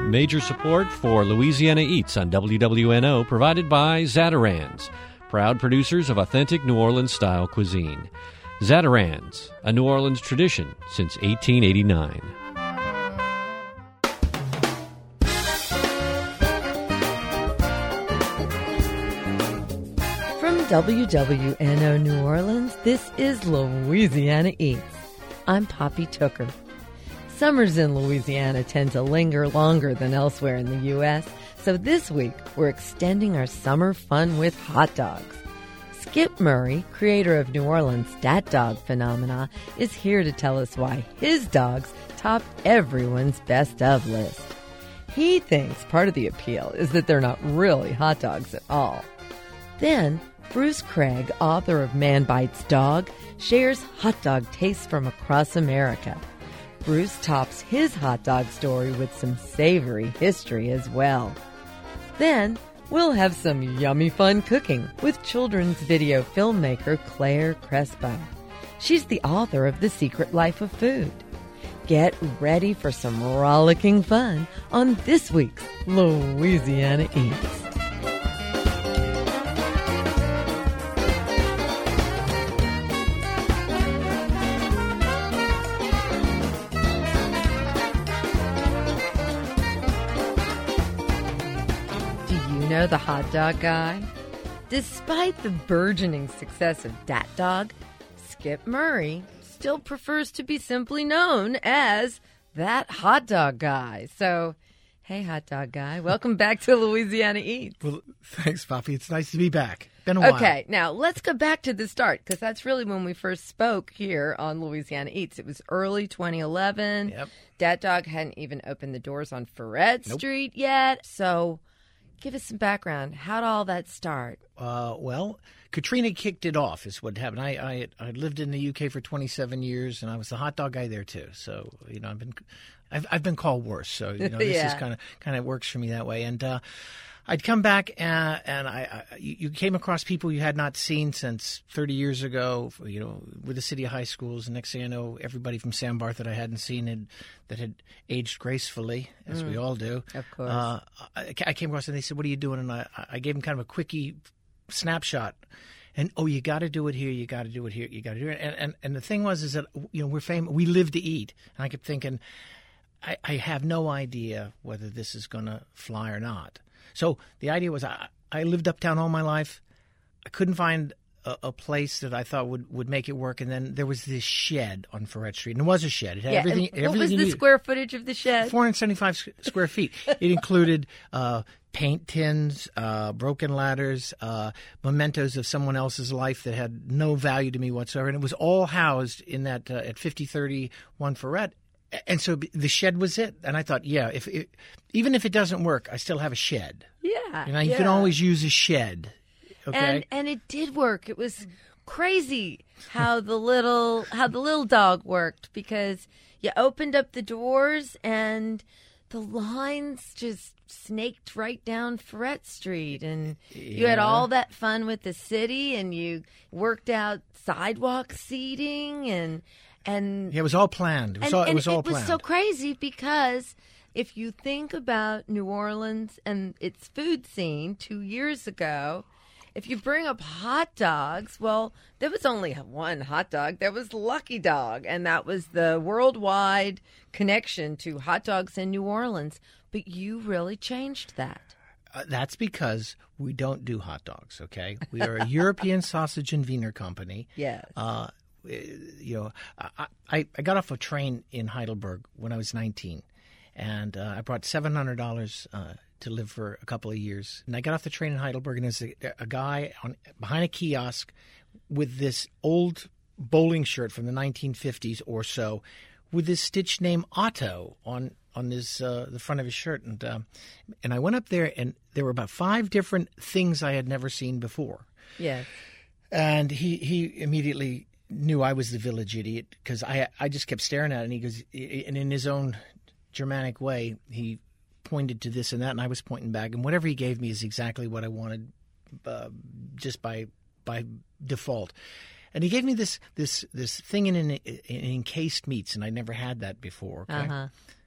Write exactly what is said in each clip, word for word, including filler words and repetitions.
Major support for Louisiana Eats on W W N O provided by Zatarain's, proud producers of authentic New Orleans-style cuisine. Zatarain's, a New Orleans tradition since eighteen eighty-nine. From W W N O New Orleans, this is Louisiana Eats. I'm Poppy Tooker. Summers in Louisiana tend to linger longer than elsewhere in the U S, so this week we're extending our summer fun with hot dogs. Skip Murray, creator of New Orleans' Dat Dog phenomena, is here to tell us why his dogs top everyone's best of list. He thinks part of the appeal is that they're not really hot dogs at all. Then, Bruce Craig, author of Man Bites Dog, shares hot dog tastes from across America. Bruce tops his hot dog story with some savory history as well. Then, we'll have some yummy fun cooking with children's video filmmaker Claire Crespo. She's the author of The Secret Life of Food. Get ready for some rollicking fun on this week's Louisiana Eats. Know the hot dog guy? Despite the burgeoning success of Dat Dog, Skip Murray still prefers to be simply known as that hot dog guy. So, hey, hot dog guy, welcome back to Louisiana Eats. Well, thanks, Poppy. It's nice to be back. Been a while. Okay, now let's go back to the start, because that's really when we first spoke here on Louisiana Eats. It was early twenty eleven. Yep. Dat Dog hadn't even opened the doors on Ferret Nope. Street yet. So, give us some background. How'd all that start? Uh, well, Katrina kicked it off is what happened. I, I I lived in the U K for twenty-seven years, and I was the hot dog guy there too. So you know, I've been I've I've been called worse. So you know, this Yeah. is kind of kind of works for me that way. And uh, I'd come back, and, and I, I you you came across people you had not seen since thirty years ago. You know, with the city of high schools. And next thing I know, everybody from Sam Barth that I hadn't seen had, that had aged gracefully, as mm. we all do. Of course. Uh, I, I came across and they said, "What are you doing?" And I, I gave them kind of a quickie snapshot. And, oh, you got to do it here, you got to do it here, you got to do it. And, and and the thing was is that, you know, we're famous, we live to eat. And I kept thinking, I, I have no idea whether this is going to fly or not. So the idea was I, I lived uptown all my life. I couldn't find a, a place that I thought would, would make it work. And then there was this shed on Ferret Street. And it was a shed. It had yeah, everything. and what everything was you the needed. square footage of the shed? four hundred seventy-five square feet. It included uh, paint tins, uh, broken ladders, uh, mementos of someone else's life that had no value to me whatsoever. And it was all housed in that uh, at fifty thirty-one Ferret. And so the shed was it. And I thought, yeah, if it, even if it doesn't work, I still have a shed. Yeah. You know, you yeah. can always use a shed. Okay. And and it did work. It was crazy how the little how the little dog worked, because you opened up the doors and the lines just snaked right down Ferret Street, and you had Yeah. all that fun with the city, and you worked out sidewalk seating, and and Yeah, it was all planned. It was and, all, and it was all it planned. was so crazy, because if you think about New Orleans and its food scene two years ago, if you bring up hot dogs, well, there was only one hot dog. There was Lucky Dog, and that was the worldwide connection to hot dogs in New Orleans. But you really changed that. Uh, that's because we don't do hot dogs, okay? We are a European sausage and wiener company. Yes. Uh, you know, I, I, I got off a train in Heidelberg when I was nineteen, and uh, I brought seven hundred dollars uh, to live for a couple of years. And I got off the train in Heidelberg, and there's a, a guy on behind a kiosk with this old bowling shirt from the nineteen fifties or so, with this stitched name Otto on on his uh, the front of his shirt. And um, and I went up there, and there were about five different things I had never seen before. Yes. And he, he immediately knew I was the village idiot, because I I just kept staring at it, and he goes, and in his own Germanic way, he pointed to this and that, and I was pointing back, and whatever he gave me is exactly what I wanted, uh, just by by default. And he gave me this this this thing in an in encased meats, and I never had that before. Okay, Uh-huh.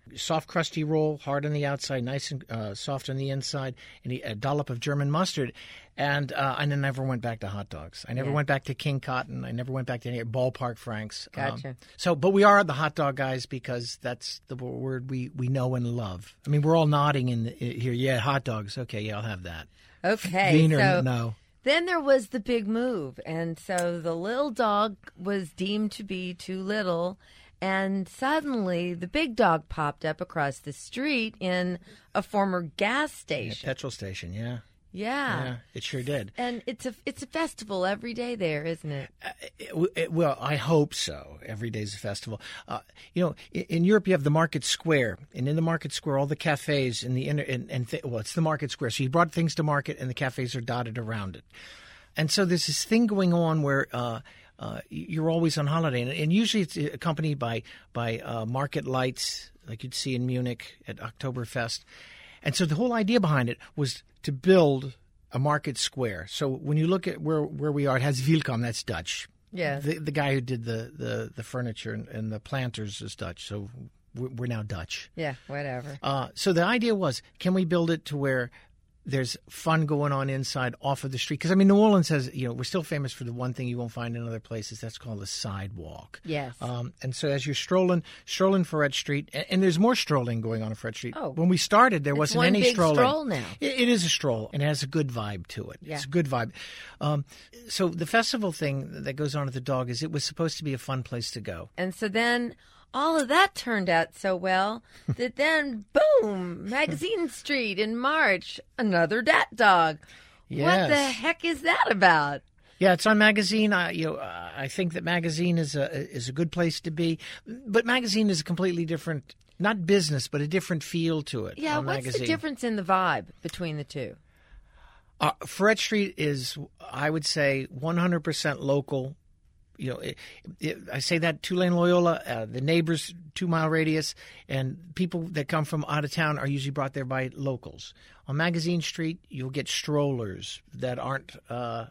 soft, crusty roll, hard on the outside, nice and uh, soft on the inside, and a dollop of German mustard. And uh, I never went back to hot dogs. I never Yeah. went back to King Cotton. I never went back to any Ballpark Franks. Gotcha. Um, so, but we are the hot dog guys because that's the word we, we know and love. I mean, we're all nodding in the, here. Yeah, hot dogs. Okay, yeah, I'll have that. Okay, Wiener, so no. then there was the big move, and so the little dog was deemed to be too little, and suddenly the big dog popped up across the street in a former gas Yeah, station. petrol station, yeah. Yeah. Yeah, it sure did. And it's a it's a festival every day there, isn't it? Uh, it, it, well, I hope so. Every day's a festival. Uh, you know, in, in Europe, you have the market square, and in the market square, all the cafes in the inner and, and th- well, it's the market square. So you brought things to market, and the cafes are dotted around it. And so there's this thing going on where uh, uh, you're always on holiday, and, and usually it's accompanied by by uh, market lights, like you'd see in Munich at Oktoberfest. And so the whole idea behind it was to build a market square. So when you look at where, where we are, it has Wilkom, that's Dutch. Yeah. The, the guy who did the, the, the furniture and, and the planters is Dutch, so we're, we're now Dutch. Yeah, whatever. Uh, so the idea was, can we build it to where there's fun going on inside off of the street? Because, I mean, New Orleans has, you know, we're still famous for the one thing you won't find in other places. That's called the sidewalk. Yes. Um, and so as you're strolling, strolling Ferret Street, and, and there's more strolling going on on Ferret Street. Oh. When we started, there It's wasn't one any big strolling. stroll now. It, it is a stroll, and it has a good vibe to it. Yeah. It's a good vibe. Um, so the festival thing that goes on at the Dog is it was supposed to be a fun place to go. And so then all of that turned out so well that then, boom, Magazine Street in March, another Dat Dog. What Yes. the heck is that about? Yeah, it's on Magazine. I, you know, uh, I think that Magazine is a is a good place to be, but Magazine is a completely different, not business, but a different feel to it. Yeah, on what's Magazine. the difference in the vibe between the two? Uh, Ferret Street is, I would say, one hundred percent local. You know, it, it, I say that Tulane Loyola, uh, the neighbors, two mile radius, and people that come from out of town are usually brought there by locals. On Magazine Street, you'll get strollers that aren't uh,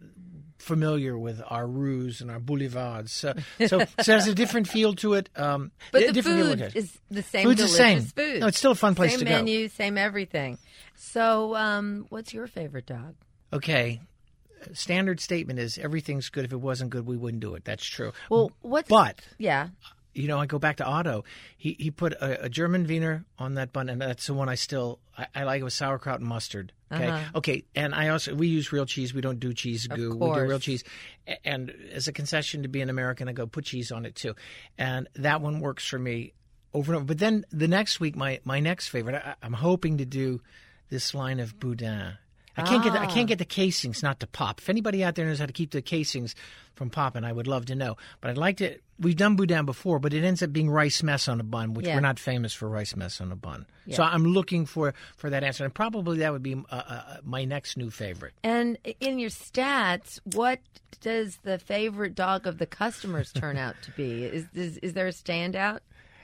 familiar with our rues and our boulevards. So, so, so there's a different feel to it. Um, But a the different feel food to it. is the same Food's the delicious same. food. No, it's still a fun place same to go. menu, same everything. So, um, what's your favorite dog? Okay. Standard statement is everything's good. If it wasn't good, we wouldn't do it. That's true. Well, what's But yeah? you know, I go back to Otto. He he put a, a German Wiener on that bun, and that's the one I still I, I like it with sauerkraut and mustard. Okay, Uh-huh. okay, and I also we use real cheese. We don't do cheese Of goo. We do course. real cheese. A- And as a concession to be an American, I go put cheese on it too, and that one works for me over and over. But then the next week, my my next favorite, I, I'm hoping to do this line of boudin. I can't get the, I Ah. can't get the casings not to pop. If anybody out there knows how to keep the casings from popping, I would love to know. But I'd like to. We've done boudin before, but it ends up being rice mess on a bun, which Yeah. we're not famous for rice mess on a bun. Yeah. So I'm looking for, for that answer, and probably that would be uh, uh, my next new favorite. And in your stats, what does the favorite dog of the customers turn out to be? Is is, is there a standout?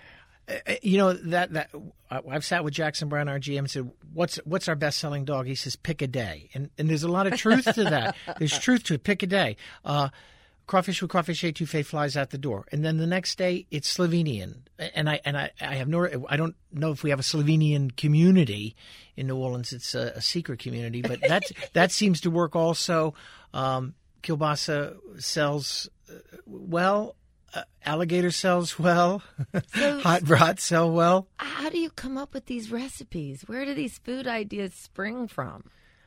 Uh, You know that that uh, I've sat with Jackson Brown, our G M, and said, "What's what's our best selling dog?" He says, "Pick a day," and and there's a lot of truth to that. There's truth to it. Pick a day. Uh, crawfish with crawfish etouffee flies out the door, and then the next day it's Slovenian. And I and I, I have no I don't know if we have a Slovenian community in New Orleans. It's a, a secret community, but that that seems to work also. Um, kielbasa sells uh, well. Uh, alligator sells well. So- Hot brats sell well. How do you come up with these recipes? Where do these food ideas spring from?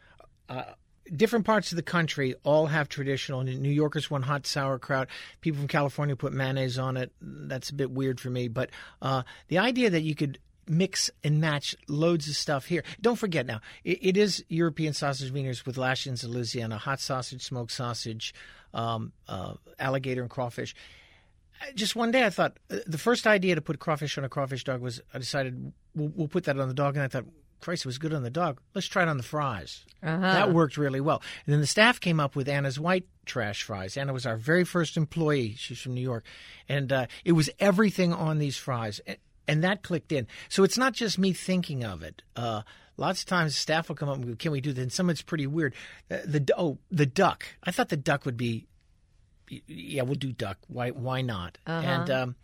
Different parts of the country all have traditional. New Yorkers want hot sauerkraut. People from California put mayonnaise on it. That's a bit weird for me. But uh, the idea that you could mix and match loads of stuff here. Don't forget now, it, it is European sausage wieners with lashings of Louisiana, hot sausage, smoked sausage, um, uh, alligator and crawfish. Just one day I thought, uh, the first idea to put crawfish on a crawfish dog was I decided we'll, we'll put that on the dog. And I thought, Christ, it was good on the dog. Let's try it on the fries. Uh-huh. That worked really well. And then the staff came up with Anna's white trash fries. Anna was our very first employee. She's from New York. And uh, it was everything on these fries. And, and that clicked in. So it's not just me thinking of it. Uh, lots of times staff will come up and go, can we do that? And some of it's pretty weird. Uh, the Oh, the duck. I thought the duck would be, yeah, we'll do duck. Why Why not? Uh-huh. And um,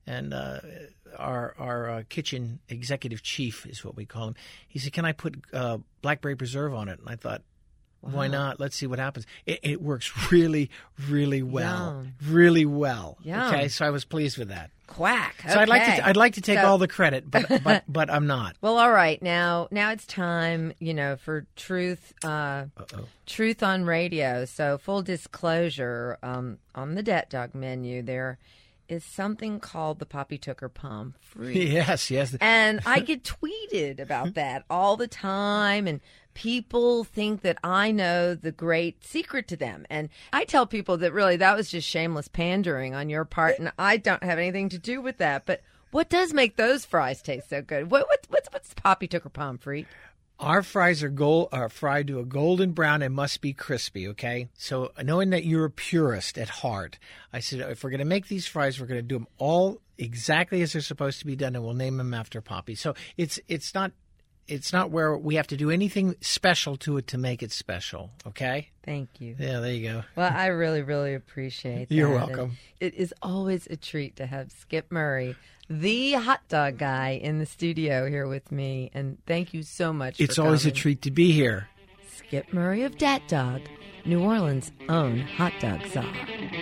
and uh, our our uh, kitchen executive chief is what we call him. He said, "Can I put uh, blackberry preserve on it?" And I thought, wow. Why not? Let's see what happens. It, it works really, really well, Yum. really well. Yum. Okay, so I was pleased with that. Quack. Okay. So I'd like to I'd like to take So- all the credit, but but but I'm not. Well, all right. Now, now it's time, you know, for truth, uh, Uh-oh. truth on radio. So, full disclosure, um, on the Dat Dog menu, there is something called the Poppy Tooker Pommes Frites. Yes, yes. And I get tweeted about that all the time, and people think that I know the great secret to them. And I tell people that really that was just shameless pandering on your part, and I don't have anything to do with that. But what does make those fries taste so good? What, what, what's, what's Poppy Tooker Pommes Frites? Our fries are gold, are fried to a golden brown and must be crispy, okay? So knowing that you're a purist at heart, I said, if we're going to make these fries, we're going to do them all exactly as they're supposed to be done, and we'll name them after Poppy. So it's it's not it's not where we have to do anything special to it to make it special, okay? Thank you. Yeah, there you go. Well, I really, really appreciate that. You're And welcome. it is always a treat to have Skip Murray, the hot dog guy, in the studio here with me. And thank you so much It's for always a coming. treat to be here. Skip Murray of Dat Dog, New Orleans' own hot dog czar.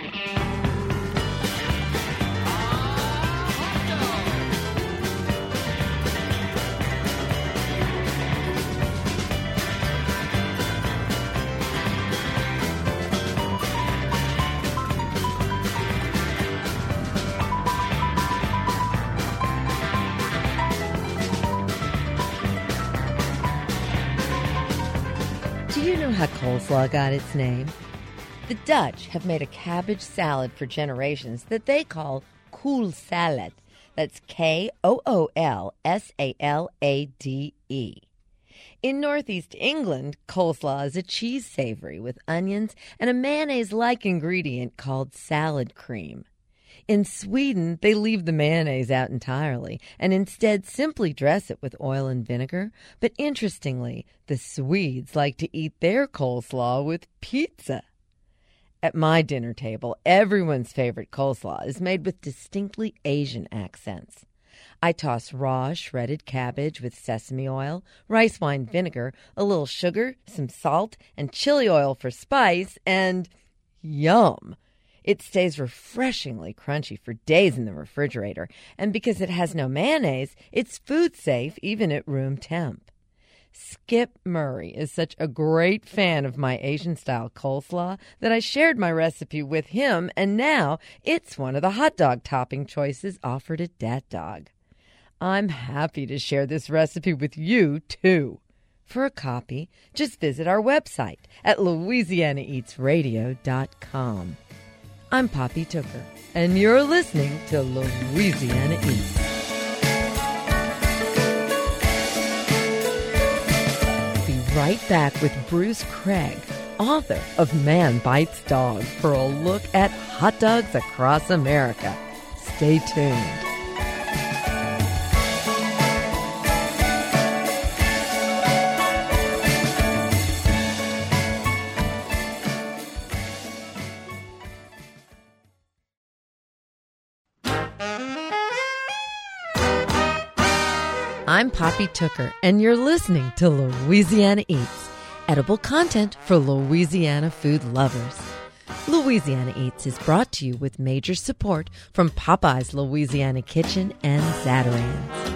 Do you know how coleslaw got its name? The Dutch have made a cabbage salad for generations that they call kool salad. That's K O O L S A L A D E. In Northeast England, coleslaw is a cheese savory with onions and a mayonnaise-like ingredient called salad cream. In Sweden, they leave the mayonnaise out entirely and instead simply dress it with oil and vinegar. But interestingly, the Swedes like to eat their coleslaw with pizza. At my dinner table, everyone's favorite coleslaw is made with distinctly Asian accents. I toss raw shredded cabbage with sesame oil, rice wine vinegar, a little sugar, some salt, and chili oil for spice, and yum! It stays refreshingly crunchy for days in the refrigerator, and because it has no mayonnaise, it's food safe even at room temp. Skip Murray is such a great fan of my Asian-style coleslaw that I shared my recipe with him, and now it's one of the hot dog topping choices offered at Dat Dog. I'm happy to share this recipe with you, too. For a copy, just visit our website at louisiana eats radio dot com. I'm Poppy Tooker, and you're listening to Louisiana Eats. Be right back with Bruce Craig, author of Man Bites Dog, for a look at hot dogs across America. Stay tuned. I'm Poppy Tooker, and you're listening to Louisiana Eats, edible content for Louisiana food lovers. Louisiana Eats is brought to you with major support from Popeye's Louisiana Kitchen and Zatarain's.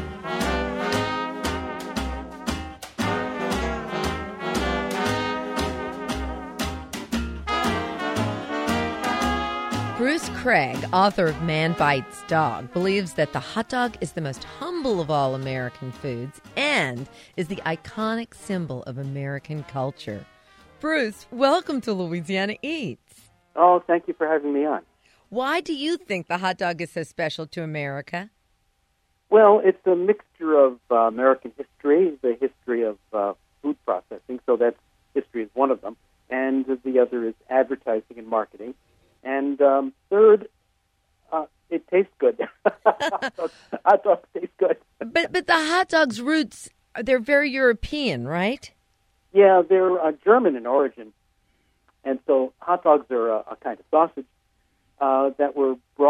Bruce Craig, author of Man Bites Dog, believes that the hot dog is the most humble of all American foods and is the iconic symbol of American culture. Bruce, welcome to Louisiana Eats. Oh, thank you for having me on. Why do you think the hot dog is so special to America? Well, it's a mixture of uh, American history, the history of uh, food processing, so that history is one of them, and the other is advertising and marketing. And um, third, uh, it tastes good. hot, dogs, hot dogs taste good. But but the hot dog's roots, they're very European, right? Yeah, they're uh, German in origin. And so hot dogs are a, a kind of sausage uh, that were brought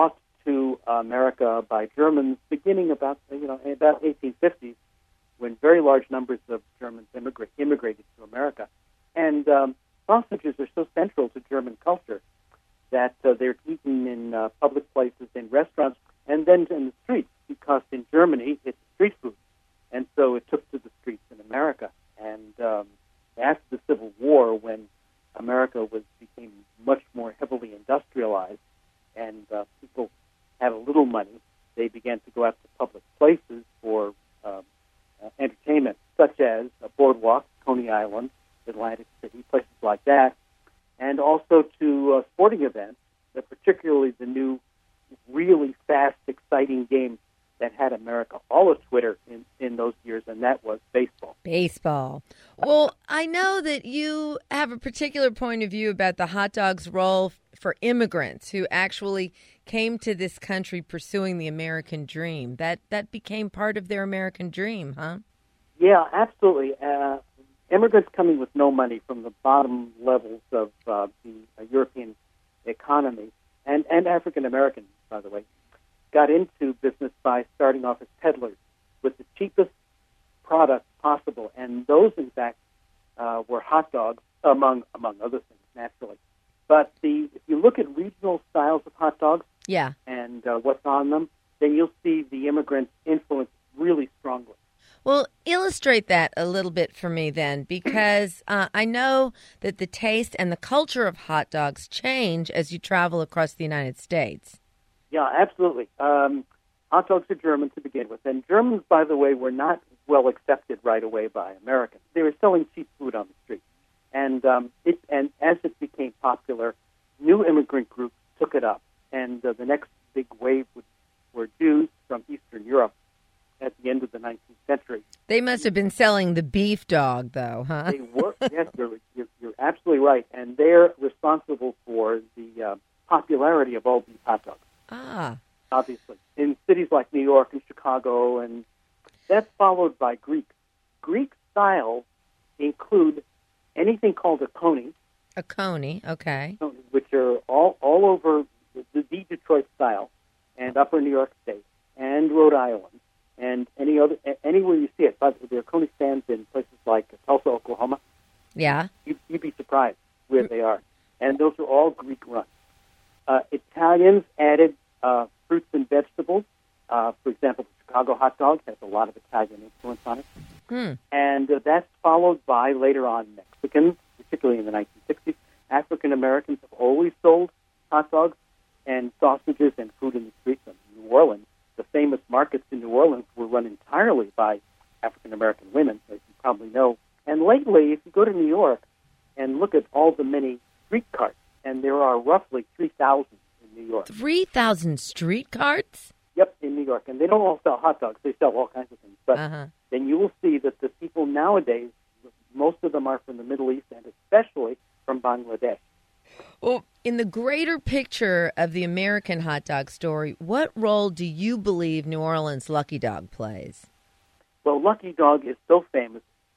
to America by Germans beginning about you know about eighteen fifties, when very large numbers of Germans immigrate, immigrated to America. And um, sausages are so central to German culture that uh, they're eaten in uh, public places, in restaurants, and then in the streets, because in Germany it's street food. And so it took to the streets in America. And um, after the Civil War, when America was became much more heavily industrialized and uh, people had a little money, they began to go out to public places for um, uh, entertainment, such as a boardwalk, Coney Island, Atlantic City, places like that, and also to uh, sporting events, uh, particularly the new, really fast, exciting game that had America all a Twitter in, in those years, and that was baseball. Baseball. Well, I know that you have a particular point of view about the hot dog's role for immigrants who actually came to this country pursuing the American dream. That that became part of their American dream, huh? Yeah, absolutely. Uh, immigrants coming with no money from the bottom levels of uh, the uh, European economy, and, and African Americans, by the way, got into business by starting off as peddlers with the cheapest product possible, and those, in fact, uh, were hot dogs, among among other things, naturally. But the if you look at regional styles of hot dogs, yeah, and uh, what's on them, then you'll see the immigrant influence really strongly. Well, illustrate that a little bit for me then, because uh, I know that the taste and the culture of hot dogs change as you travel across the United States. Yeah, absolutely. Um, hot dogs are German to begin with. And Germans, by the way, were not well accepted right away by Americans. They were selling cheap food on the street. And um, it, and as it became popular, new immigrant groups took it up. And uh, the next big wave would, were Jews from Eastern Europe at the end of the nineteenth century. They must have been selling the beef dog, though, huh? They were. Yes, you're, you're, you're absolutely right. And they're responsible for the uh, popularity of all these hot dogs. Ah. Obviously, in cities like New York and Chicago, and that's followed by Greek. Greek styles include anything called a coney. A coney, okay. Which are all, all over the, the Detroit style, and Upper New York State, and Rhode Island, and any other anywhere you see it. But there are coney stands in places like Tulsa, Oklahoma. Yeah. You, you'd be surprised where they are. And those are all Greek run. Uh, Italians added uh, fruits and vegetables. Uh, for example, the Chicago hot dog has a lot of Italian influence on it. Hmm. And uh, that's followed by, later on, Mexicans, particularly in the nineteen sixties. African Americans have always sold hot dogs and sausages and food in the streets of New Orleans. The famous markets in New Orleans were run entirely by African American women, as you probably know. And lately, if you go to New York and look at all the many street carts, and there are roughly three thousand in New York. three thousand street carts? Yep, in New York. And they don't all sell hot dogs. They sell all kinds of things. But uh-huh. then you will see that the people nowadays, most of them are from the Middle East and especially from Bangladesh. Well, in the greater picture of the American hot dog story, what role do you believe New Orleans Lucky Dog plays? Well, Lucky Dog is so famous,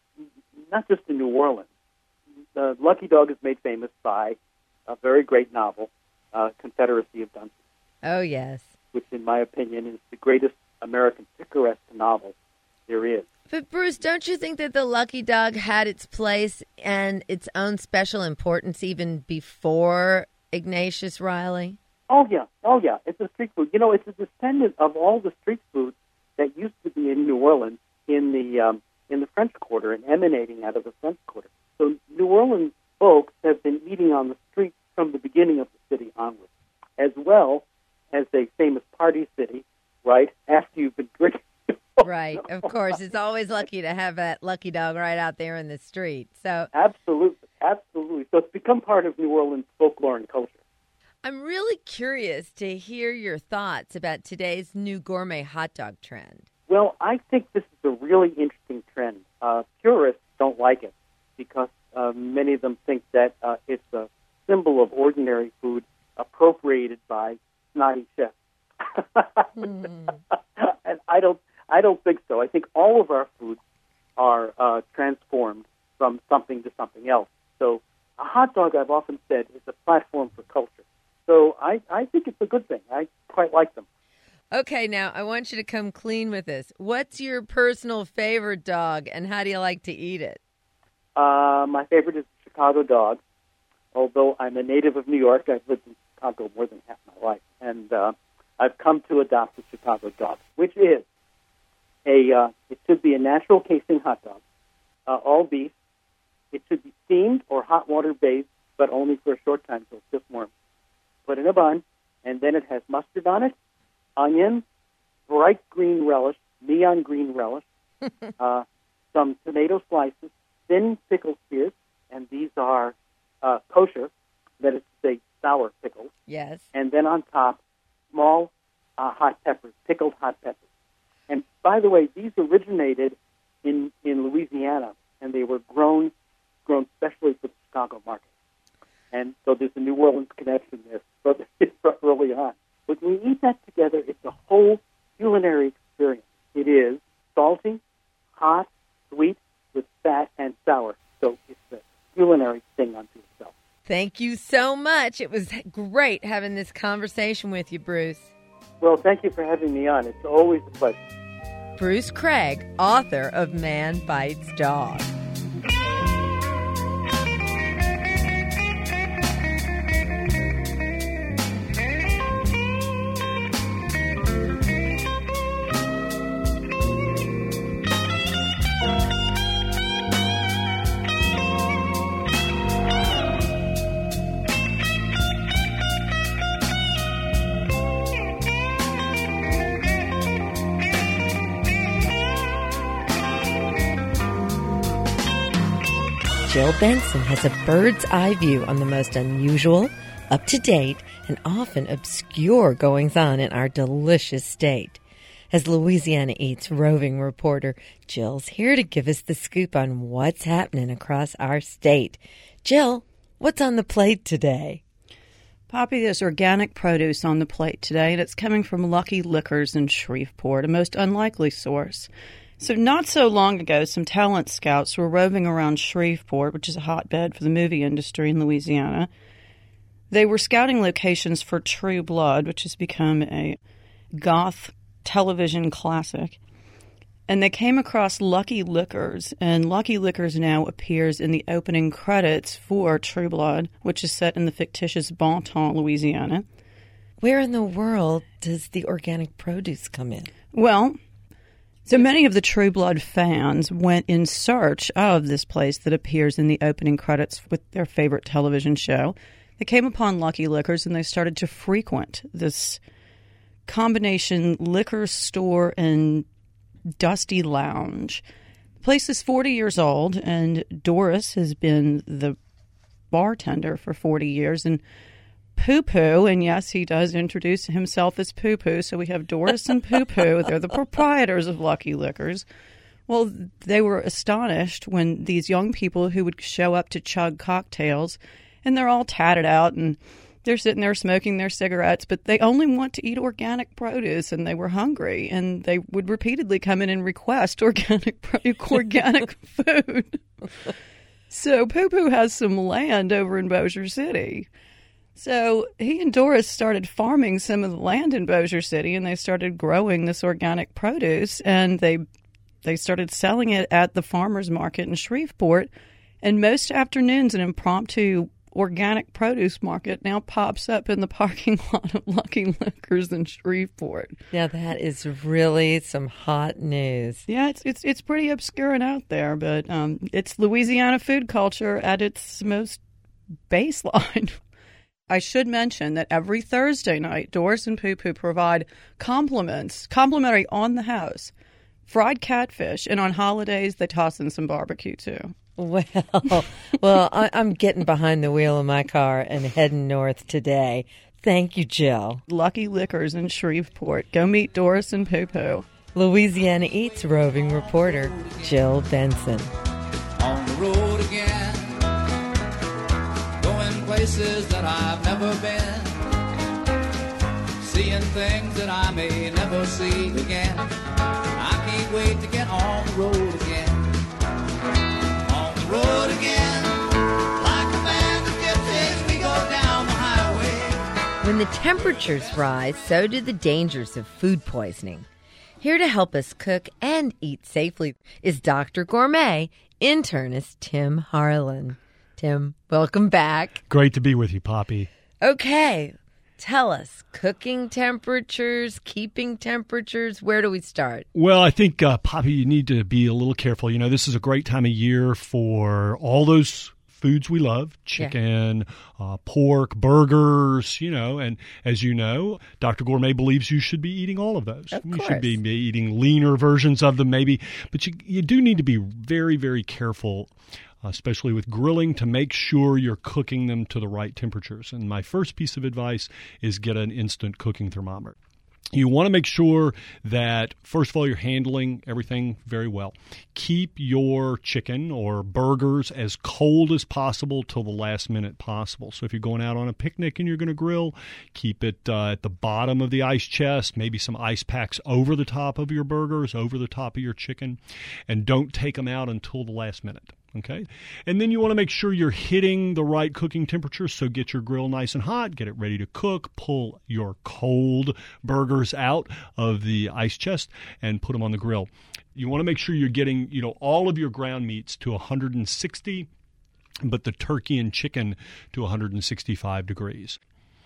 not just in New Orleans. The Lucky Dog is made famous by a very great novel, uh, Confederacy of Dunces. Oh, yes. Which, in my opinion, is the greatest American picaresque novel there is. But, Bruce, don't you think that the Lucky Dog had its place and its own special importance even before Ignatius Reilly? Oh, yeah. Oh, yeah. It's a street food. You know, it's a descendant of all the street food that used to be in New Orleans in the um, in the French Quarter and emanating out of the French Quarter. So New Orleans folks have been eating on the streets from the beginning of the city onward, as well as a famous party city, right, after you've been drinking. Right, of course. It's always lucky to have that Lucky Dog right out there in the street. So Absolutely, absolutely. So it's become part of New Orleans folklore and culture. I'm really curious to hear your thoughts about today's new gourmet hot dog trend. Well, I think this is a really interesting trend. Uh, purists don't like it because uh, many of them think that uh, it's a symbol of ordinary food appropriated by snotty chefs. mm. And I don't I don't think so. I think all of our foods are uh, transformed from something to something else. So a hot dog, I've often said, is a platform for culture. So I, I think it's a good thing. I quite like them. Okay, now I want you to come clean with this. What's your personal favorite dog, and how do you like to eat it? Uh, my favorite is the Chicago dog. Although I'm a native of New York, I've lived in Chicago more than half my life, and uh, I've come to adopt the Chicago dog, which is a, uh, it should be a natural casing hot dog, uh, all beef. It should be steamed or hot water based, but only for a short time so it's just warm. Put in a bun, and then it has mustard on it, onion, bright green relish, neon green relish, uh, some tomato slices, thin pickle spears, and these are uh, kosher, that is to say sour pickles. Yes. And then on top, small uh, hot peppers, pickled hot peppers. And by the way, these originated in, in Louisiana, and they were grown grown specially for the Chicago market. And so there's a New Orleans connection there from early on. But when we eat that together, it's a whole culinary experience. It is salty, hot, sweet, with fat and sour. So it's a culinary thing unto itself. Thank you so much. It was great having this conversation with you, Bruce. Well, thank you for having me on. It's always a pleasure. Bruce Craig, author of Man Bites Dog. Jill Benson has a bird's eye view on the most unusual, up-to-date, and often obscure goings-on in our delicious state. As Louisiana Eats roving reporter, Jill's here to give us the scoop on what's happening across our state. Jill, what's on the plate today? Poppy, there's organic produce on the plate today, and it's coming from Lucky Liquors in Shreveport, a most unlikely source. So not so long ago, some talent scouts were roving around Shreveport, which is a hotbed for the movie industry in Louisiana. They were scouting locations for True Blood, which has become a goth television classic. And they came across Lucky Liquors, and Lucky Liquors now appears in the opening credits for True Blood, which is set in the fictitious Bonton, Louisiana. Where in the world does the organic produce come in? Well, so many of the True Blood fans went in search of this place that appears in the opening credits with their favorite television show. They came upon Lucky Liquors, and they started to frequent this combination liquor store and dusty lounge. The place is forty years old, and Doris has been the bartender for forty years, and Poo Poo, and yes, he does introduce himself as Poo Poo, so we have Doris and Poo Poo. They're the proprietors of Lucky Liquors. Well, they were astonished when these young people who would show up to chug cocktails, and they're all tatted out, and they're sitting there smoking their cigarettes, but they only want to eat organic produce, and they were hungry, and they would repeatedly come in and request organic organic food. So Poo Poo has some land over in Bossier City. So he and Doris started farming some of the land in Bossier City, and they started growing this organic produce, and they they started selling it at the farmers market in Shreveport. And most afternoons, an impromptu organic produce market now pops up in the parking lot of Lucky Liquors in Shreveport. Yeah, that is really some hot news. Yeah, it's it's it's pretty obscure and out there, but um, it's Louisiana food culture at its most baseline. I should mention that every Thursday night, Doris and Poo Poo provide compliments, complimentary on the house, fried catfish, and on holidays they toss in some barbecue too. Well, well, I, I'm getting behind the wheel of my car and heading north today. Thank you, Jill. Lucky Liquors in Shreveport. Go meet Doris and Poo Poo. Louisiana Eats roving reporter Jill Benson. On the road again, going places that I've never been, seeing things that I may never see again. I can't wait to get on the road again. On the road again, like a band of gypsies, we go down the highway. When the temperatures rise, so do the dangers of food poisoning. Here to help us cook and eat safely is Doctor Gourmet internist Tim Harlan. Tim, welcome back. Great to be with you, Poppy. Okay, tell us, cooking temperatures, keeping temperatures, where do we start? Well, I think, uh, Poppy, you need to be a little careful. You know, this is a great time of year for all those foods we love, chicken, yeah. uh, pork, burgers, you know, and as you know, Doctor Gourmet believes you should be eating all of those. Of you course. should be eating leaner versions of them maybe, but you, you do need to be very, very careful, uh, especially with grilling, to make sure you're cooking them to the right temperatures. And my first piece of advice is get an instant cooking thermometer. You want to make sure that, first of all, you're handling everything very well. Keep your chicken or burgers as cold as possible till the last minute possible. So if you're going out on a picnic and you're going to grill, keep it uh, at the bottom of the ice chest, maybe some ice packs over the top of your burgers, over the top of your chicken, and don't take them out until the last minute. Okay, and then you want to make sure you're hitting the right cooking temperature, so get your grill nice and hot, get it ready to cook, pull your cold burgers out of the ice chest and put them on the grill. You want to make sure you're getting, you know, all of your ground meats to one hundred sixty, but the turkey and chicken to one hundred sixty-five degrees.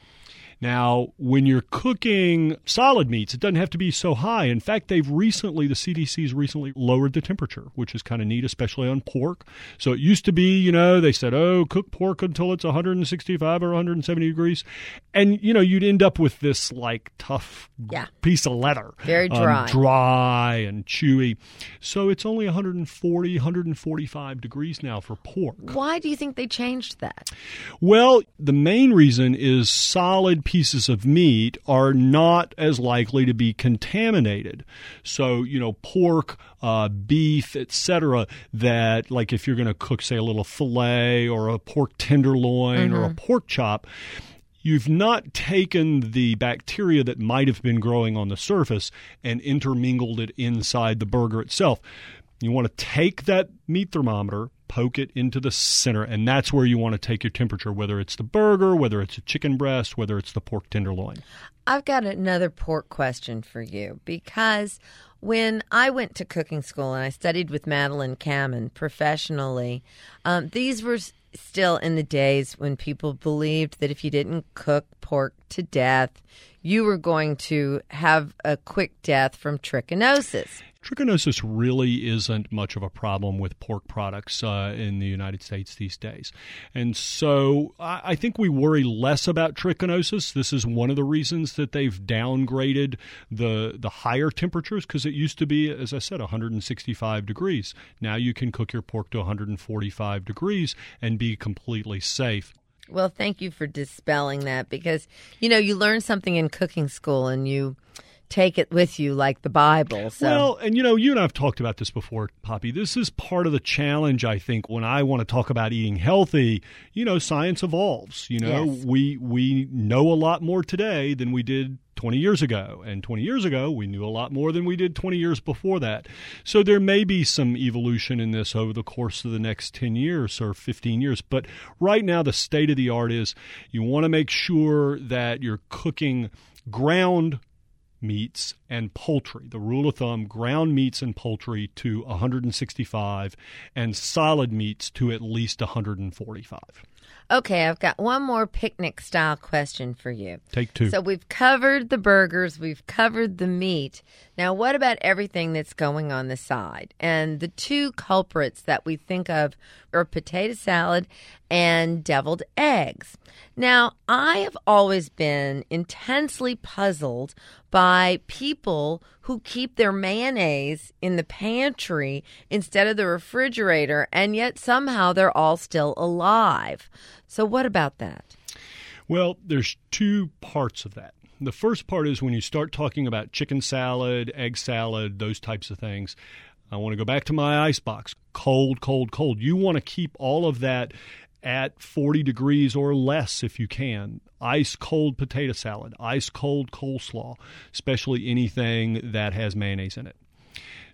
Now, when you're cooking solid meats, it doesn't have to be so high. In fact, they've recently, the C D C's recently lowered the temperature, which is kind of neat, especially on pork. So it used to be, you know, they said, oh, cook pork until it's one hundred sixty-five or one hundred seventy degrees. And, you know, you'd end up with this, like, tough yeah. piece of leather. Very dry. Um, dry and chewy. So it's only one hundred forty, one hundred forty-five degrees now for pork. Why do you think they changed that? Well, the main reason is solid pieces of meat are not as likely to be contaminated. So, you know, pork, uh, beef, et cetera, that, like, if you're going to cook, say, a little filet or a pork tenderloin mm-hmm. or a pork chop, you've not taken the bacteria that might have been growing on the surface and intermingled it inside the burger itself. You want to take that meat thermometer, poke it into the center, and that's where you want to take your temperature, whether it's the burger, whether it's a chicken breast, whether it's the pork tenderloin. I've got another pork question for you, because when I went to cooking school and I studied with Madeline Kamen professionally, um, these were still in the days when people believed that if you didn't cook pork to death, you were going to have a quick death from trichinosis. Trichinosis really isn't much of a problem with pork products uh, in the United States these days. And so I, I think we worry less about trichinosis. This is one of the reasons that they've downgraded the, the higher temperatures, because it used to be, as I said, one hundred sixty-five degrees. Now you can cook your pork to one hundred forty-five degrees and be completely safe. Well, thank you for dispelling that, because, you know, you learn something in cooking school and you take it with you like the Bible. So. Well, and you know, you and I have talked about this before, Poppy. This is part of the challenge, I think, when I want to talk about eating healthy. You know, science evolves. You know, yes. we we know a lot more today than we did twenty years ago. And twenty years ago, we knew a lot more than we did twenty years before that. So there may be some evolution in this over the course of the next ten years or fifteen years. But right now, the state of the art is you want to make sure that you're cooking ground meats and poultry. The rule of thumb, ground meats and poultry to one hundred sixty-five and solid meats to at least one hundred forty-five. Okay, I've got one more picnic-style question for you. Take two. So we've covered the burgers, we've covered the meat. Now, what about everything that's going on the side? And the two culprits that we think of are potato salad and deviled eggs. Now, I have always been intensely puzzled by people who keep their mayonnaise in the pantry instead of the refrigerator, and yet somehow they're all still alive. So what about that? Well, there's two parts of that. The first part is when you start talking about chicken salad, egg salad, those types of things. I want to go back to my icebox. Cold, cold, cold. You want to keep all of that at forty degrees or less if you can. Ice cold potato salad, ice cold coleslaw, especially anything that has mayonnaise in it.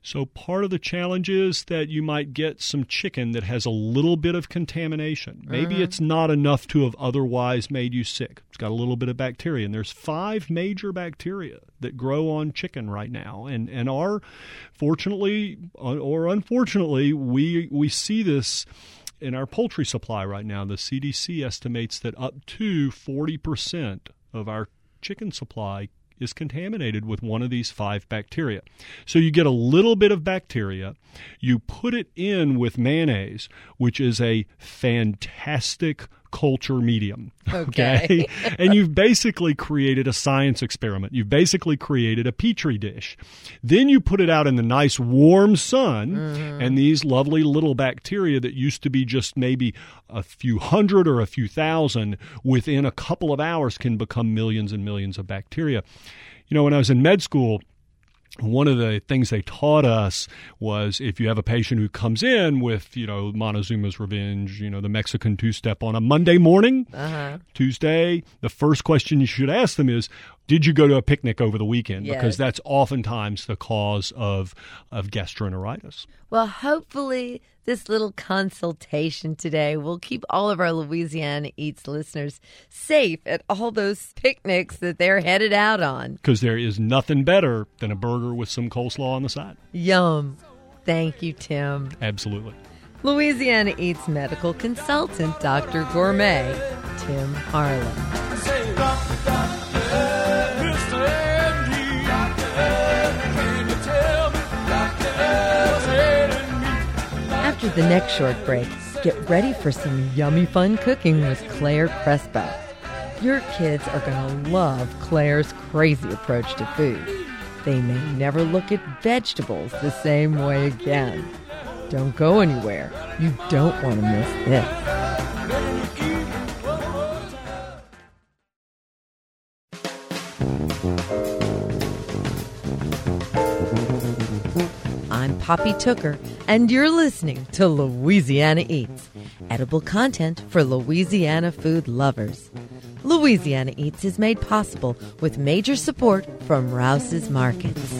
So part of the challenge is that you might get some chicken that has a little bit of contamination. Maybe Mm-hmm. it's not enough to have otherwise made you sick. It's got a little bit of bacteria. And there's five major bacteria that grow on chicken right now. And and are, fortunately or unfortunately, we we see this in our poultry supply right now. The C D C estimates that up to forty percent of our chicken supply is contaminated with one of these five bacteria. So you get a little bit of bacteria, you put it in with mayonnaise, which is a fantastic culture medium. Okay. And you've basically created a science experiment. You've basically created a petri dish. Then you put it out in the nice warm sun, Mm-hmm. and these lovely little bacteria that used to be just maybe a few hundred or a few thousand, within a couple of hours can become millions and millions of bacteria. You know, when I was in med school, one of the things they taught us was if you have a patient who comes in with, you know, Montezuma's Revenge, you know, the Mexican two-step on a Monday morning, Uh-huh. Tuesday, the first question you should ask them is, did you go to a picnic over the weekend? Yes. Because that's oftentimes the cause of, of gastroenteritis. Well, hopefully this little consultation today will keep all of our Louisiana Eats listeners safe at all those picnics that they're headed out on. Because there is nothing better than a burger with some coleslaw on the side. Yum. Thank you, Tim. Absolutely. Louisiana Eats medical consultant, Doctor Gourmet, Tim Harlan. Say, doctor, doctor, Mister Andy, doctor, can you tell me, doctor, what's ailing me? After the next short break, get ready for some yummy fun cooking with Claire Crespo. Your kids are going to love Claire's crazy approach to food. They may never look at vegetables the same way again. Don't go anywhere. You don't want to miss this. I'm Poppy Tooker, and you're listening to Louisiana Eats, edible content for Louisiana food lovers. Louisiana Eats is made possible with major support from Rouse's Markets.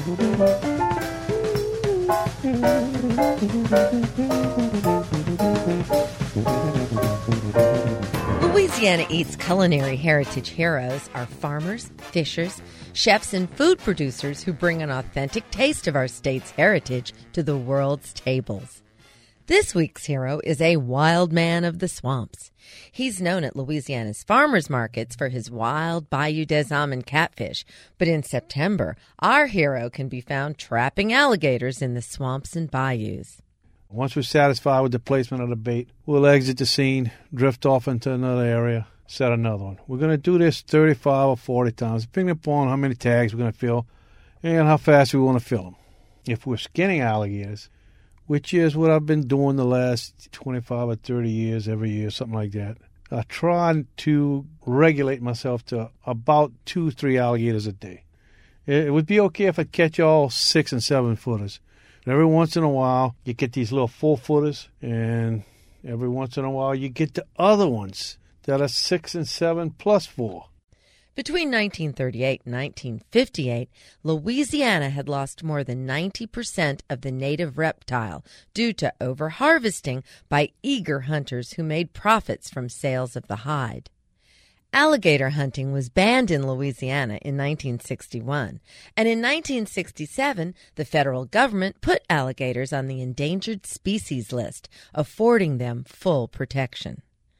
Louisiana Eats culinary heritage heroes are farmers, fishers, chefs, and food producers who bring an authentic taste of our state's heritage to the world's tables. This week's hero is a wild man of the swamps. He's known at Louisiana's farmers markets for his wild Bayou des Hommes catfish, but in September, our hero can be found trapping alligators in the swamps and bayous. Once we're satisfied with the placement of the bait, we'll exit the scene, drift off into another area, set another one. We're going to do this thirty-five or forty times, depending upon how many tags we're going to fill and how fast we want to fill them. If we're skinning alligators, which is what I've been doing the last twenty-five or thirty years, every year, something like that, I try to regulate myself to about two, three alligators a day. It would be okay if I catch all six and seven footers. Every once in a while, you get these little four-footers, and every once in a while, you get the other ones that are six and seven plus four. Between nineteen thirty-eight and nineteen fifty-eight, Louisiana had lost more than ninety percent of the native reptile due to overharvesting by eager hunters who made profits from sales of the hide. Alligator hunting was banned in Louisiana in nineteen sixty-one, and in nineteen sixty-seven, the federal government put alligators on the endangered species list, affording them full protection.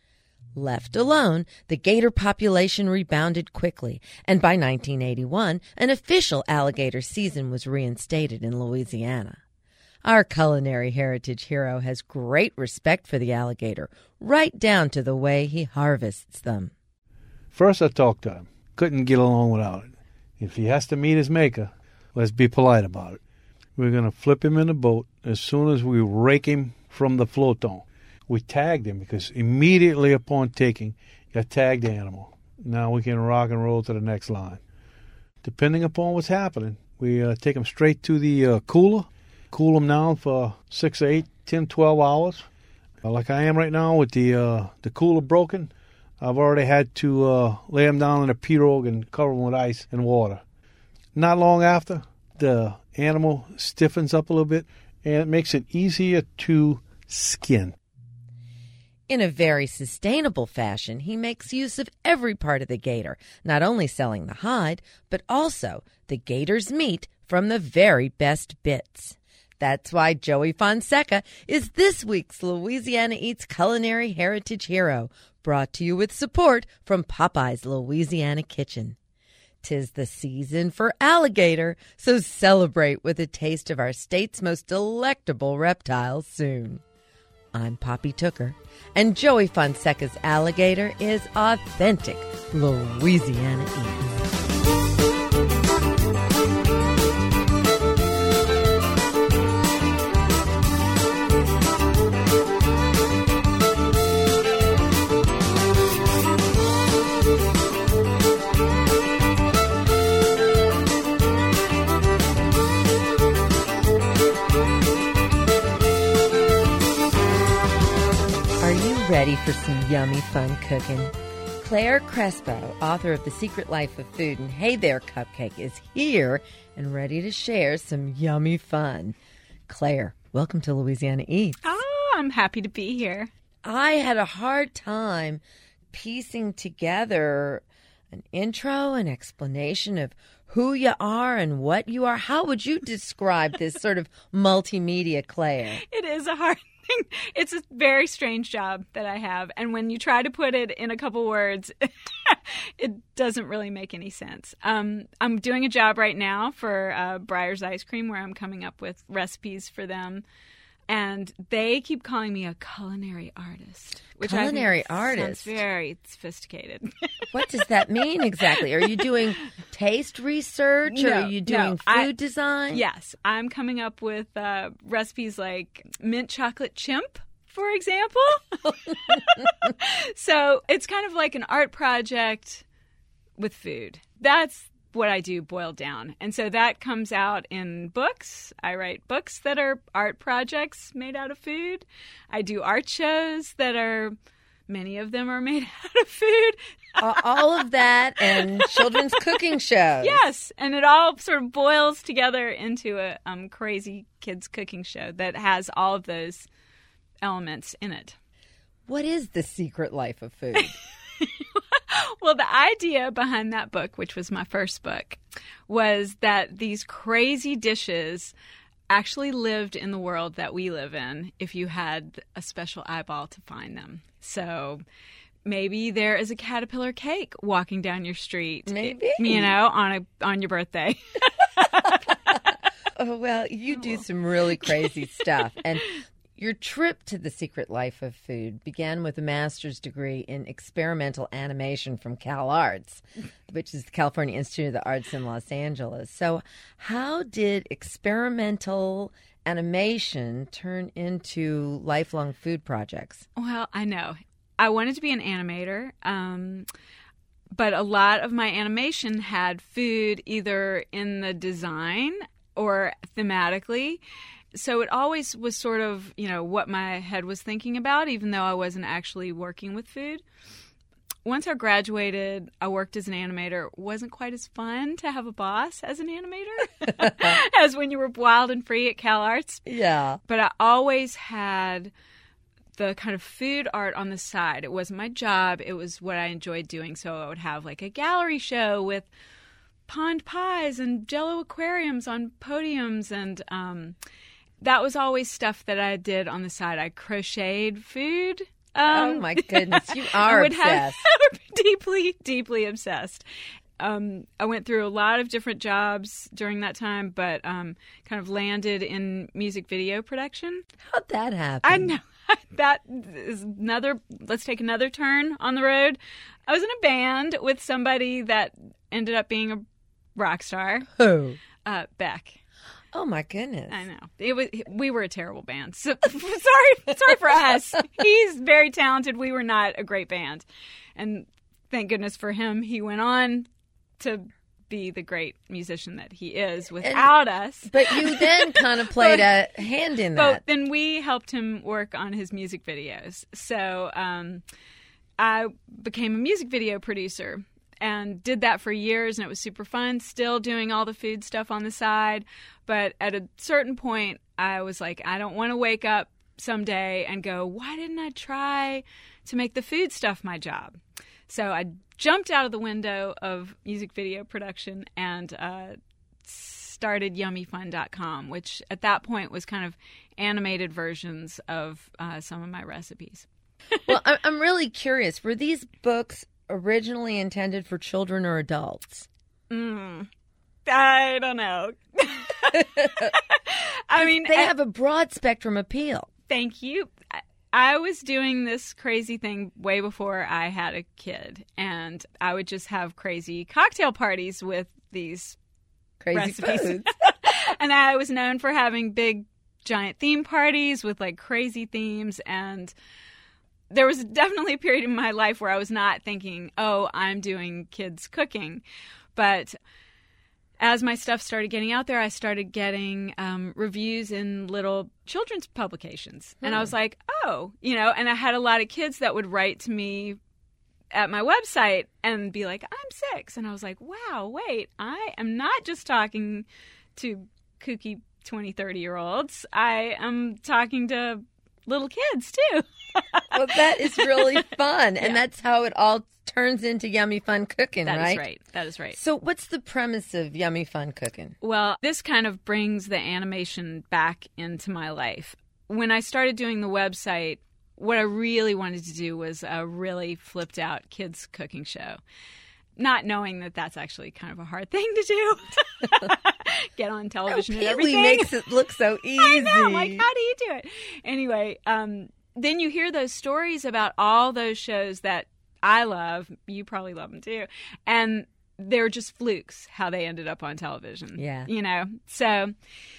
Left alone, the gator population rebounded quickly, and by nineteen eighty-one, an official alligator season was reinstated in Louisiana. Our culinary heritage hero has great respect for the alligator, right down to the way he harvests them. First, I talked to him. Couldn't get along without it. If he has to meet his maker, let's be polite about it. We're going to flip him in the boat as soon as we rake him from the floaton. We tagged him because immediately upon taking, you tag the animal. Now we can rock and roll to the next line. Depending upon what's happening, we uh, take him straight to the uh, cooler, cool him down for six, eight, ten, twelve hours. Uh, like I am right now with the uh, the cooler broken, I've already had to uh, lay him down in a pirogue and cover him with ice and water. Not long after, the animal stiffens up a little bit, and it makes it easier to skin. In a very sustainable fashion, he makes use of every part of the gator, not only selling the hide, but also the gator's meat from the very best bits. That's why Joey Fonseca is this week's Louisiana Eats Culinary Heritage Hero, brought to you with support from Popeye's Louisiana Kitchen. 'Tis the season for alligator, so celebrate with a taste of our state's most delectable reptiles soon. I'm Poppy Tooker, and Joey Fonseca's alligator is authentic Louisiana Eats. Ready for some yummy fun cooking? Claire Crespo, author of The Secret Life of Food and Hey There Cupcake, is here and ready to share some yummy fun. Claire, welcome to Louisiana Eats. Oh, I'm happy to be here. I had a hard time piecing together an intro, an explanation of who you are and what you are. How would you describe this sort of multimedia Claire? It is a hard thing. It's a very strange job that I have. And when you try to put it in a couple words, it doesn't really make any sense. Um, I'm doing a job right now for uh, Breyers Ice Cream where I'm coming up with recipes for them. And they keep calling me a culinary artist. Which culinary I think artist? Sounds very sophisticated. What does that mean exactly? Are you doing taste research No, or are you doing no, food I- design? Yes. I'm coming up with uh, recipes like mint chocolate chimp, for example. So it's kind of like an art project with food. That's what I do boiled down. And so that comes out in books. I write books that are art projects made out of food. I do art shows that are, many of them are made out of food. All of that and children's cooking shows. Yes, and it all sort of boils together into a um, crazy kids cooking show that has all of those elements in it. What is The Secret Life of Food? Well, the idea behind that book, which was my first book, was that these crazy dishes actually lived in the world that we live in if you had a special eyeball to find them. So maybe there is a caterpillar cake walking down your street. Maybe. You know, on a on your birthday. Oh, well, you do some really crazy stuff. And your trip to The Secret Life of Food began with a master's degree in experimental animation from CalArts, which is the California Institute of the Arts in Los Angeles. So how did experimental animation turn into lifelong food projects? Well, I know. I wanted to be an animator, um, but a lot of my animation had food either in the design or thematically. So it always was sort of, you know, what my head was thinking about, even though I wasn't actually working with food. Once I graduated, I worked as an animator. It wasn't quite as fun to have a boss as an animator as when you were wild and free at CalArts. Yeah. But I always had the kind of food art on the side. It wasn't my job. It was what I enjoyed doing. So I would have like a gallery show with pond pies and Jell-O aquariums on podiums, and um, that was always stuff that I did on the side. I crocheted food. Um, Oh, my goodness. You are I would obsessed. Have, deeply, deeply obsessed. Um, I went through a lot of different jobs during that time, but um, kind of landed in music video production. How'd that happen? I know. That is another, let's take another turn on the road. I was in a band with somebody that ended up being a rock star. Who? Uh, Beck. Oh, my goodness. I know. It was. We were a terrible band. So, sorry, sorry for us. He's very talented. We were not a great band. And thank goodness for him, he went on to be the great musician that he is without And, us. But you then kind of played a hand in But that. then we helped him work on his music videos. So um, I became a music video producer. and did that for years, and it was super fun, still doing all the food stuff on the side. But at a certain point, I was like, I don't want to wake up someday and go, why didn't I try to make the food stuff my job? So I jumped out of the window of music video production and uh, started yummy fun dot com, which at that point was kind of animated versions of uh, some of my recipes. Well, I- I'm really curious. Were these books originally intended for children or adults? Mm, I don't know. I mean, They I- have a broad spectrum appeal. Thank you. I- I was doing this crazy thing way before I had a kid, and I would just have crazy cocktail parties with these Crazy recipes. foods. And I was known for having big, giant theme parties with like crazy themes. And there was definitely a period in my life where I was not thinking, oh, I'm doing kids cooking. But as my stuff started getting out there, I started getting um, reviews in little children's publications. And I was like, oh, you know, and I had a lot of kids that would write to me at my website and be like, I'm six. And I was like, wow, wait, I am not just talking to kooky twenty, thirty-year-olds. I am talking to little kids, too. Well, that is really fun. And Yeah. that's how it all turns into Yummy Fun Cooking, That right? is right. That is right. So what's the premise of Yummy Fun Cooking? Well, this kind of brings the animation back into my life. When I started doing the website, what I really wanted to do was a really flipped out kids cooking show. Not knowing that that's actually kind of a hard thing to do. Get on television and Pee-wee everything. makes it look so easy. I know. Like, how do you do it? Anyway, um, then you hear those stories about all those shows that I love. You probably love them too. And they're just flukes how they ended up on television. Yeah. You know? So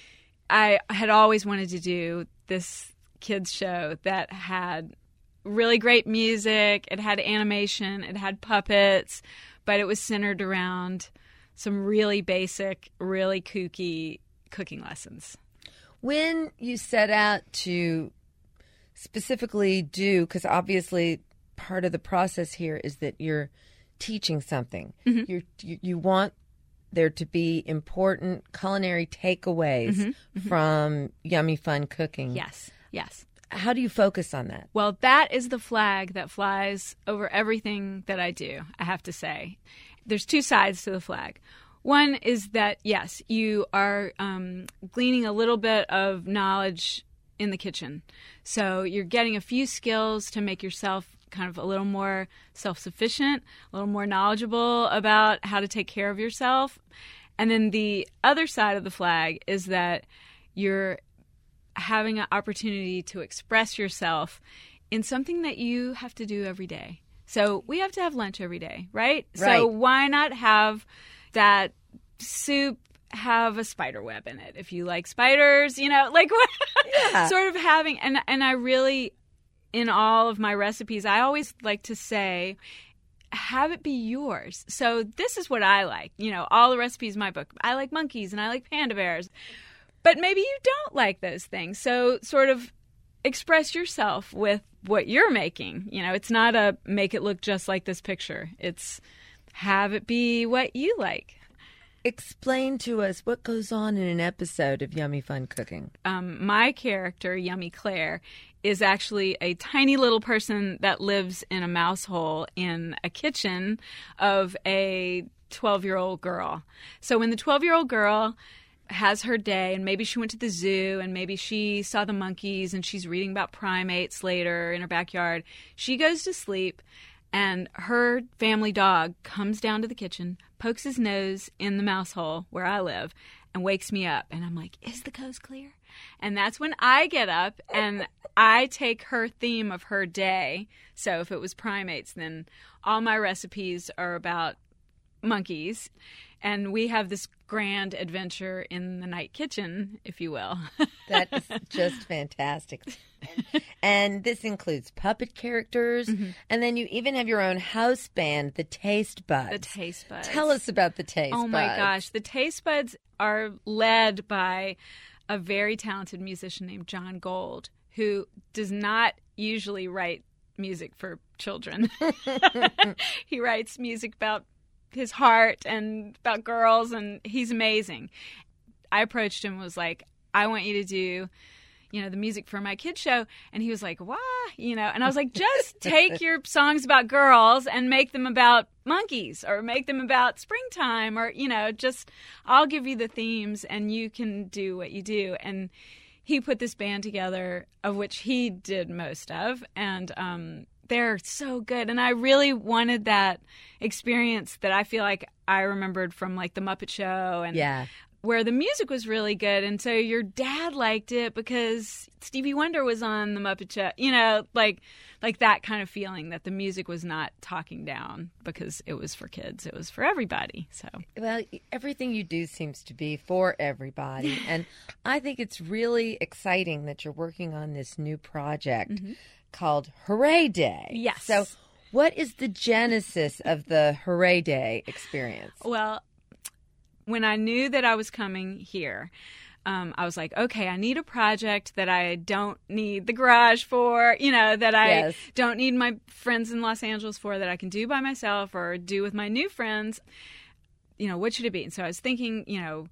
I had always wanted to do this kids show that had really great music. It had animation. It had puppets. But it was centered around some really basic, really kooky cooking lessons. When you set out to specifically do, because obviously part of the process here is that you're teaching something. Mm-hmm. You're, you you want there to be important culinary takeaways Mm-hmm. from Yummy Fun Cooking. Yes, yes. How do you focus on that? Well, that is the flag that flies over everything that I do, I have to say. There's two sides to the flag. One is that, yes, you are um, gleaning a little bit of knowledge in the kitchen. So you're getting a few skills to make yourself kind of a little more self-sufficient, a little more knowledgeable about how to take care of yourself. And then the other side of the flag is that you're having an opportunity to express yourself in something that you have to do every day. So we have to have lunch every day, right? Right. So why not have that soup have a spider web in it if you like spiders, you know, like Yeah. sort of having, and and I really, in all of my recipes, I always like to say, have it be yours. So this is what I like, you know, all the recipes in my book. I like monkeys and I like panda bears. But maybe you don't like those things. So sort of express yourself with what you're making. You know, it's not a make it look just like this picture. It's have it be what you like. Explain to us what goes on in an episode of Yummy Fun Cooking. Um, my character, Yummy Claire, is actually a tiny little person that lives in a mouse hole in a kitchen of a twelve-year-old girl. So when the twelve-year-old girl has her day, and maybe she went to the zoo, and maybe she saw the monkeys, and she's reading about primates later in her backyard, she goes to sleep, and her family dog comes down to the kitchen, pokes his nose in the mouse hole where I live, and wakes me up. And I'm like, is the coast clear? And that's when I get up and I take her theme of her day. So if it was primates, then all my recipes are about monkeys. And we have this grand adventure in the night kitchen, if you will. That is just fantastic. And this includes puppet characters, Mm-hmm. and then you even have your own house band, the Taste Buds. The Taste Buds. Tell us about the Taste Oh Buds. my gosh. The Taste Buds are led by a very talented musician named John Gold, who does not usually write music for children. He writes music about his heart and about girls, and he's amazing. I approached him and was like, I want you to do, you know, the music for my kids show. And he was like, what? You know, and I was like, just take your songs about girls and make them about monkeys, or make them about springtime, or, you know, just, I'll give you the themes and you can do what you do. And he put this band together, of which he did most of. And, um, they're so good. And I really wanted that experience that I feel like I remembered from like the Muppet Show, and Yeah. where the music was really good. And so your dad liked it because Stevie Wonder was on the Muppet Show, you know, like like that kind of feeling that the music was not talking down because it was for kids. It was for everybody. So Well, everything you do seems to be for everybody. And I think it's really exciting that you're working on this new project called Hooray Day. Yes. So what is the genesis of the Hooray Day experience? Well, when I knew that I was coming here, um, I was like, okay, I need a project that I don't need the garage for, you know, that I Yes. don't need my friends in Los Angeles for, that I can do by myself or do with my new friends. You know, what should it be? And so I was thinking, you know,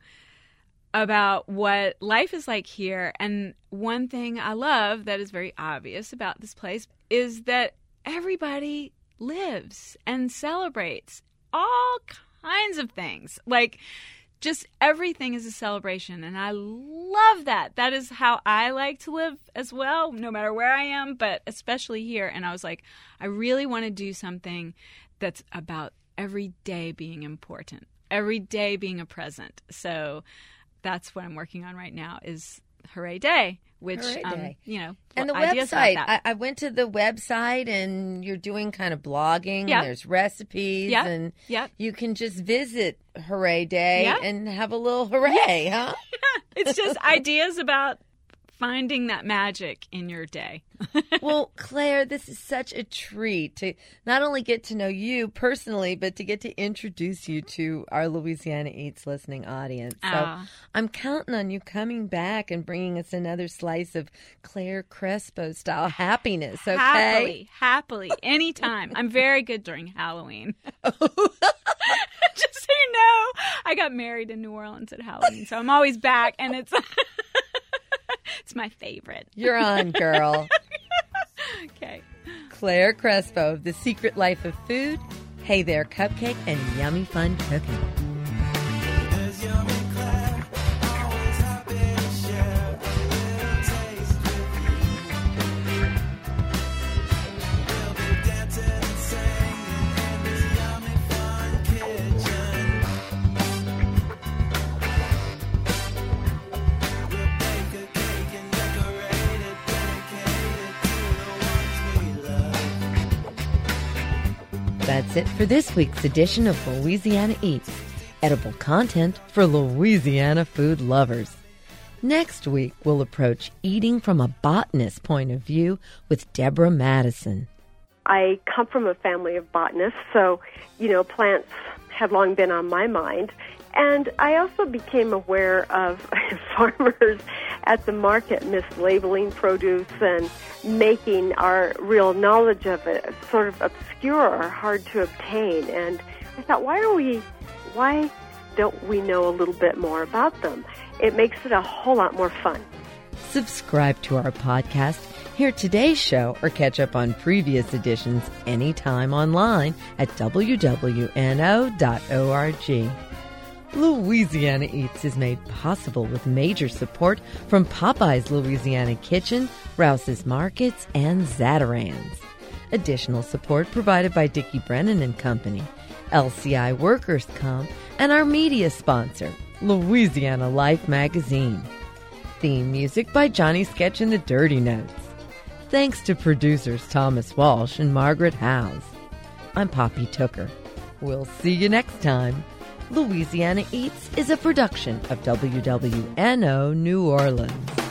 about what life is like here. And one thing I love that is very obvious about this place is that everybody lives and celebrates all kinds of things. Like, just everything is a celebration, and I love that. That is how I like to live as well, no matter where I am, but especially here. And I was like, I really want to do something that's about every day being important, every day being a present. So that's what I'm working on right now is Hooray Day, which, Hooray um, Day. you know, And the ideas about website, that. I, I went to the website, and you're doing kind of blogging. Yeah. There's recipes, Yeah. and Yep. you can just visit Hooray Day Yeah. and have a little hooray, huh? It's just ideas about finding that magic in your day. Well, Claire, this is such a treat to not only get to know you personally, but to get to introduce you to our Louisiana Eats listening audience. So Ah. I'm counting on you coming back and bringing us another slice of Claire Crespo style happiness, okay? Happily, happily, anytime. I'm very good during Halloween. Just so you know, I got married in New Orleans at Halloween, so I'm always back, and it's it's my favorite. You're on, girl. Okay. Claire Crespo of The Secret Life of Food, Hey There Cupcake, and Yummy Fun Cooking. That's it for this week's edition of Louisiana Eats, edible content for Louisiana food lovers. Next week, we'll approach eating from a botanist's point of view with Deborah Madison. I come from a family of botanists, so, you know, plants have long been on my mind. And I also became aware of farmers at the market mislabeling produce and making our real knowledge of it sort of obscure or hard to obtain. And I thought, why are we, why don't we know a little bit more about them? It makes it a whole lot more fun. Subscribe to our podcast, hear today's show, or catch up on previous editions anytime online at w w n o dot org. Louisiana Eats is made possible with major support from Popeye's Louisiana Kitchen, Rouse's Markets, and Zatarans. Additional support provided by Dickie Brennan and Company, L C I Workers Comp, and our media sponsor, Louisiana Life Magazine. Theme music by Johnny Sketch and the Dirty Notes. Thanks to producers Thomas Walsh and Margaret Howes. I'm Poppy Tooker. We'll see you next time. Louisiana Eats is a production of W W N O New Orleans.